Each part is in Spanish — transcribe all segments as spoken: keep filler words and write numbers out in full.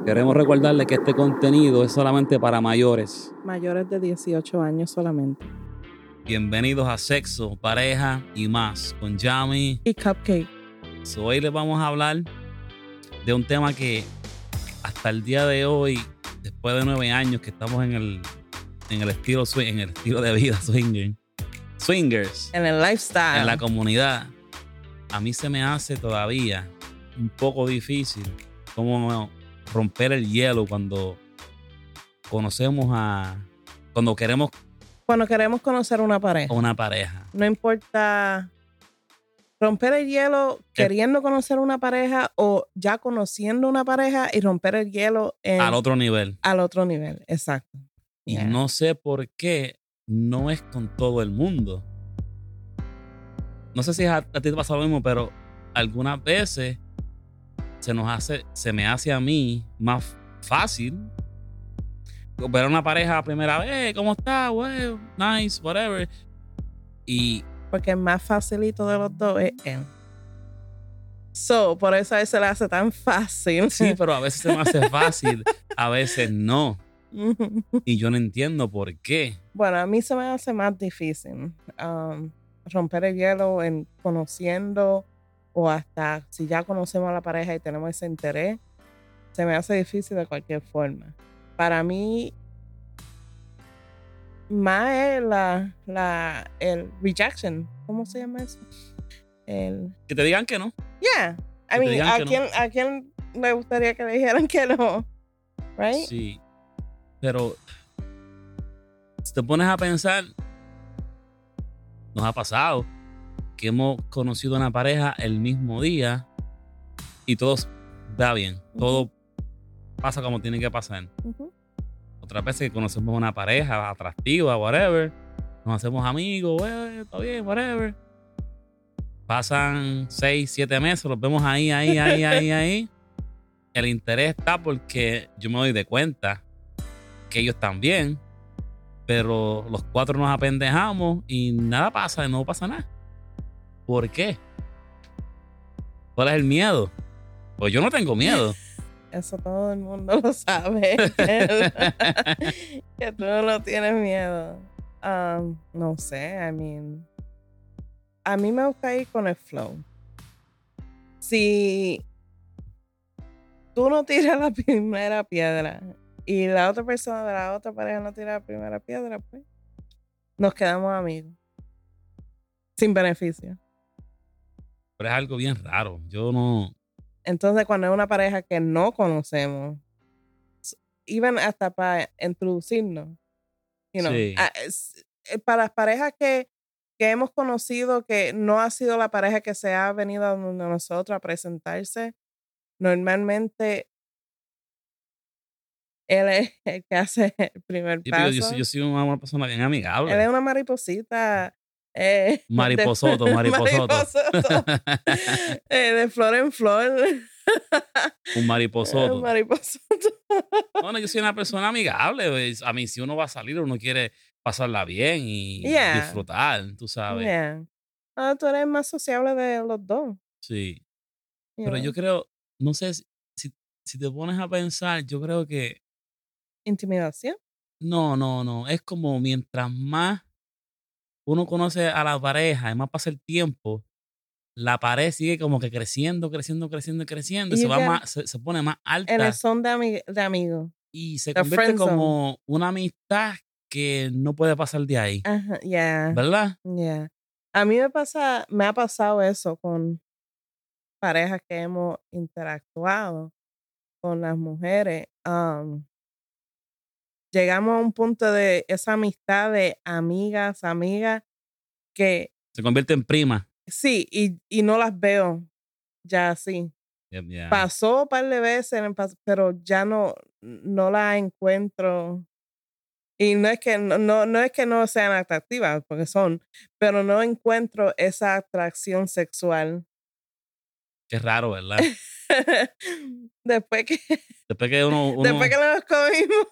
Queremos recordarle que este contenido es solamente para mayores. Mayores de dieciocho años solamente. Bienvenidos a Sexo, Pareja y Más con Yami y Cupcake. So, hoy les vamos a hablar de un tema que hasta el día de hoy, después de nueve años que estamos en el, en el estilo swing, en el estilo de vida swinger, swingers, en el lifestyle, en la comunidad, a mí se me hace todavía un poco difícil como romper el hielo cuando conocemos a, cuando queremos Cuando queremos conocer una pareja. una pareja. No importa romper el hielo queriendo conocer una pareja o ya conociendo una pareja y romper el hielo en, al otro nivel. Al otro nivel, exacto. Y Yeah. no sé por qué no es con todo el mundo. No sé si a, a ti te pasa lo mismo, pero algunas veces se nos hace, se me hace a mí más fácil ver a una pareja la primera vez. ¿Cómo está? Well, nice, whatever. Y porque el más facilito de los dos es él. So, por eso a él se le hace tan fácil. Sí, pero a veces se me hace fácil, a veces no. Y yo no entiendo por qué. Bueno, a mí se me hace más difícil um, romper el hielo en conociendo o hasta si ya conocemos a la pareja y tenemos ese interés, se me hace difícil de cualquier forma. Para mí, más es la, la, el rejection. ¿Cómo se llama eso? El... Que te digan que no. Yeah. I mean, ¿a quién, no. ¿a quién le gustaría que le dijeran que no? Right? Sí. Pero si te pones a pensar, nos ha pasado que hemos conocido a una pareja el mismo día y todo va bien. Uh-huh. Todo pasa como tiene que pasar. Uh-huh. Otras veces que conocemos a una pareja atractiva, whatever, nos hacemos amigos, well, está bien, whatever. Pasan seis, siete meses, los vemos ahí, ahí, ahí, ahí, ahí. El interés está porque yo me doy de cuenta que ellos también, pero los cuatro nos apendejamos y nada pasa, no pasa nada. ¿Por qué? ¿Cuál es el miedo? Pues yo no tengo miedo. Eso todo el mundo lo sabe. Que tú no tienes miedo. Um, no sé, I mean, a mí me gusta ir con el flow. Si tú no tiras la primera piedra y la otra persona de la otra pareja no tira la primera piedra, pues nos quedamos amigos. Sin beneficio. Pero es algo bien raro. Yo no... Entonces, cuando es una pareja que no conocemos, iban hasta para introducirnos. You know, sí. Para las parejas que, que hemos conocido, que no ha sido la pareja que se ha venido a nosotros a presentarse, normalmente él es el que hace el primer sí, paso. Yo, yo soy una persona bien amigable. Él es una mariposita. Eh, mariposoto, de, mariposoto. mariposoto. eh, de flor en flor. Un mariposoto. Un mariposoto. Bueno, yo soy una persona amigable. A mí, si uno va a salir, uno quiere pasarla bien y yeah. disfrutar, tú sabes. Yeah. Ah, tú eres más sociable de los dos. Sí. Yeah. Pero yo creo, no sé, si, si te pones a pensar, yo creo que... ¿Intimidación? No, no, no. Es como mientras más uno conoce a la pareja y más pasa el tiempo, la pared sigue como que creciendo, creciendo, creciendo, creciendo. Y se, va más, se, se pone más alta. En el son de, ami de amigos. Y se The convierte como una amistad que no puede pasar de ahí. Ajá, yeah. ¿Verdad? Yeah. A mí me pasa, me ha pasado eso con parejas que hemos interactuado con las mujeres. Um, llegamos a un punto de esa amistad de amigas, amigas, que... Se convierte en prima. Sí, y, y no las veo ya así. Yep, yeah. Pasó un par de veces, pero ya no, no la encuentro. Y no es que no, no, no es que no sean atractivas, porque son, pero no encuentro esa atracción sexual. Qué raro, ¿verdad? Después que... Después que uno... uno... Después que nos comimos.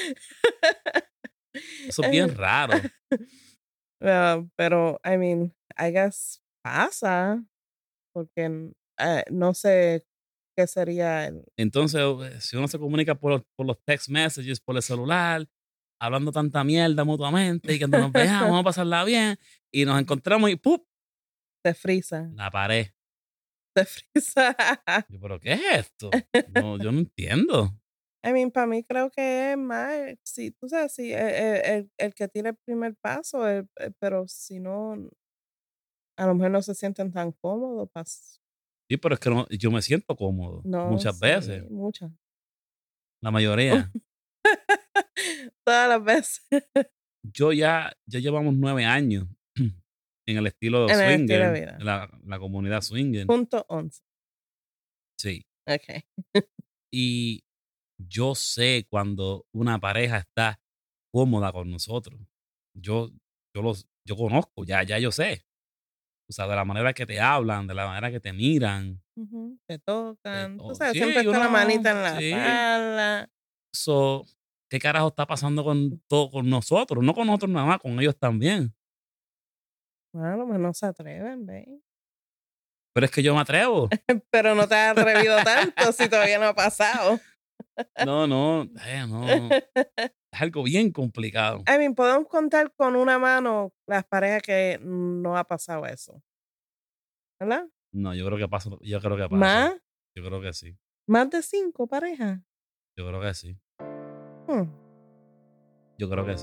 Eso es bien raro. Uh, pero, I mean, I guess pasa. Porque uh, no sé ¿qué sería el? Entonces, si uno se comunica por, los- por los text messages, por el celular, hablando tanta mierda mutuamente y cuando nos veamos, vamos a pasarla bien y nos encontramos y ¡pum! Te frisa. La pared. Te frisa. Yo, ¿pero qué es esto? No, yo no entiendo. I mean, para mí creo que es más, sí, tú sabes, sí, el, el, el- el que tira el primer paso, el- el- pero si no, a lo mejor no se sienten tan cómodos. Pas, Sí, pero es que no, yo me siento cómodo no, muchas veces, sí, muchas. la mayoría. Todas las veces. Yo ya, ya llevamos nueve años en el estilo En el estilo de swinger, vida. en la, la comunidad swinger. Punto once. Sí. Ok. Y yo sé cuando una pareja está cómoda con nosotros. Yo, yo los, yo conozco, ya, ya yo sé. O sea, de la manera que te hablan, de la manera que te miran. Ujú, te de tocan. Tú todo. sabes, siempre Sí, está la uno, manita en la sí. espalda. So, ¿qué carajo está pasando con todo con nosotros? No con nosotros nada más, con ellos también. Bueno, a lo mejor no se atreven, ¿ves? Pero es que yo me atrevo. Pero no te has atrevido tanto si todavía no ha pasado. No, no, eh, no. Es algo bien complicado. I mean, podemos contar con una mano las parejas que no ha pasado eso. ¿Verdad? No, yo creo que pasa, yo creo que pasa. ¿Más? Yo creo que sí. ¿Más de cinco parejas? Yo creo que sí. Hmm. Yo creo que sí.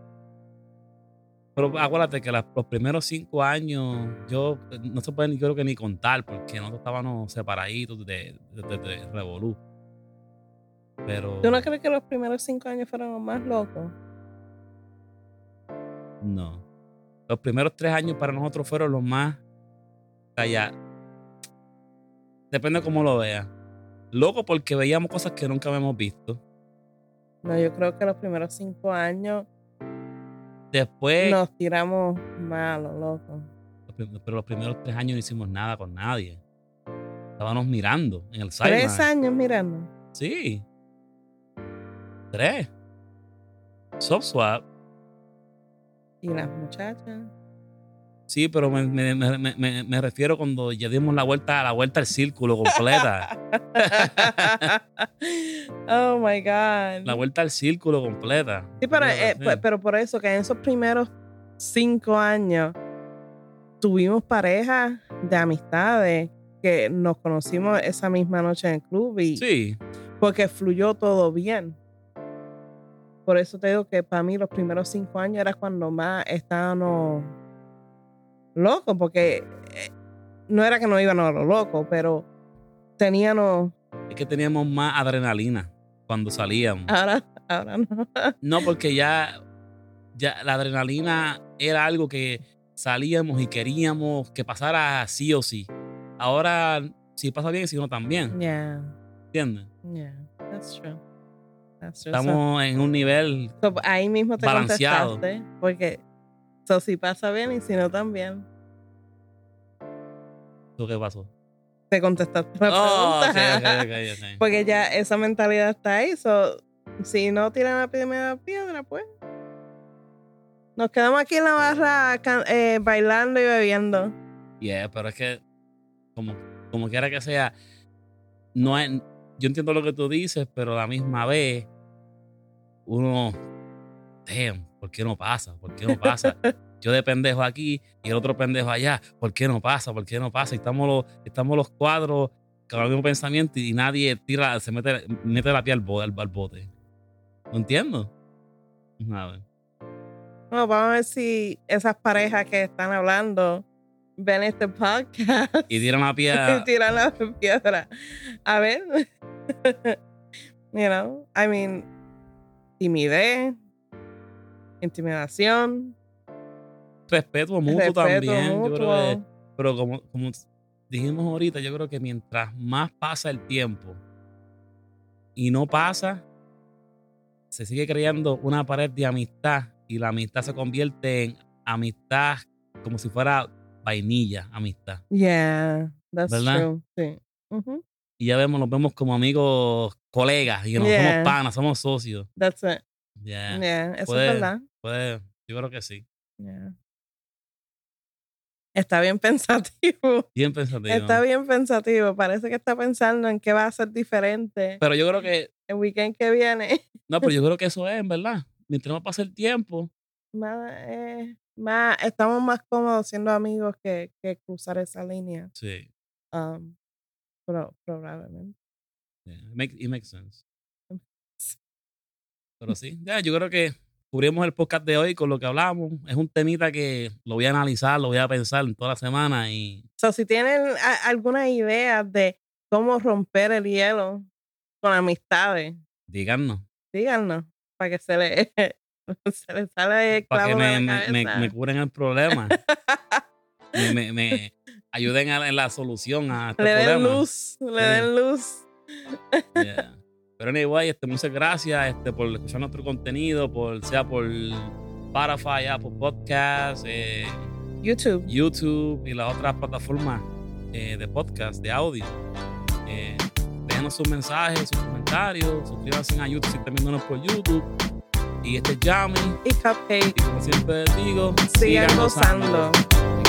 Pero acuérdate que la- los primeros cinco años, yo eh, no se puede ni creo que ni contar, porque nosotros estábamos separaditos de, de, de, de Revolú. Pero ¿Tú no crees que los primeros cinco años fueron los más locos? no. Los primeros tres años para nosotros fueron los más allá. Depende de cómo lo veas. Loco porque veíamos cosas que nunca habíamos visto. No, yo creo que los primeros cinco años Después, nos tiramos malos, loco. los prim- pero los primeros tres años no hicimos nada con nadie. Estábamos mirando en el Tres Sideline. años mirando. Sí. Tres. Soft swap. Y las muchachas. Sí, pero me, me, me, me, me refiero cuando ya dimos la vuelta, la vuelta al círculo completa. Oh my God. La vuelta al círculo completa. Sí, pero, eh, Sí. pe- pero por eso que en esos primeros cinco años tuvimos parejas de amistades que nos conocimos esa misma noche en el club y Sí. porque fluyó todo bien. Por eso te digo que para mí los primeros cinco años era cuando más estábamos locos, porque eh, no era que no íbamos a lo loco, pero teníamos... Es que teníamos más adrenalina cuando salíamos. Ahora, ahora no. No, porque ya, ya la adrenalina era algo que salíamos y queríamos que pasara sí o sí. Ahora, si pasa bien, si no también. Yeah, ¿Entiendes? yeah, that's true. That's true. Estamos en un nivel So, so, ahí mismo te balanceado. contestaste, porque so, si pasa bien y si no también. ¿Tú qué pasó? Te contestaste la Oh, ok, pregunta. ok, ok, ok. Porque ya esa mentalidad está ahí. So, si no tiran la primera piedra, pues. Nos quedamos aquí en la barra can- eh, bailando y bebiendo. Yeah, pero es que, como, como quiera que sea, no es, yo entiendo lo que tú dices, pero a la misma vez, uno, damn, ¿por qué no pasa? ¿Por qué no pasa? Yo de pendejo aquí y el otro pendejo allá. ¿Por qué no pasa? ¿Por qué no pasa? Y estamos los, estamos los cuadros con el mismo pensamiento y nadie tira, se mete, mete la pie al, bo- al, al bote. No entiendo. A ver. Bueno, vamos a ver si esas parejas que están hablando ven este podcast Y tiran la pie. y tiran la piedra. A ver. You know, I mean, timidez, intimidación, Respeto mutuo respeto también. Yo creo que, mutuo. pero como, como dijimos ahorita, yo creo que mientras más pasa el tiempo y no pasa, se sigue creando una pared de amistad y la amistad se convierte en amistad como si fuera vainilla, amistad. Yeah, that's ¿Verdad? true. Sí. Ujú. Y ya vemos, nos vemos como amigos, colegas, y no Yeah. somos panas, somos socios. That's it. Yeah. Yeah, eso Puede- es verdad. Puede, yo creo que sí. Yeah. Está bien pensativo. Bien pensativo. Está bien pensativo. Parece que está pensando en qué va a ser diferente. Pero yo creo que... El weekend que viene. No, pero yo creo que eso es, en verdad. Mientras más pasa el tiempo... Más, eh, más, estamos más cómodos siendo amigos que, que cruzar esa línea. Sí. Um, pro, probablemente. Yeah, it, make, it makes sense. Pero sí, ya, yo creo que cubrimos el podcast de hoy con lo que hablamos. Es un temita que lo voy a analizar, lo voy a pensar en toda la semana y... So, si tienen a, alguna idea de cómo romper el hielo con amistades, díganos. Díganos, para que se le, se le sale el clavo para que me, de la me, cabeza. me, me curen el problema. me, me, me ayuden a, en la solución a este le problema. Den luz, le sí. den luz. Yeah. Pero anyway, este, muchas gracias este, por escuchar nuestro contenido, por, sea por Spotify, Apple Podcasts, eh, YouTube. YouTube y las otras plataformas eh, de podcast, de audio. Eh, déjenos sus mensajes, sus comentarios, suscríbanse a YouTube si están viéndonos por YouTube. Y este es Yami. Y Cupcake. Y como siempre digo, sigan, sigan gozando. gozando.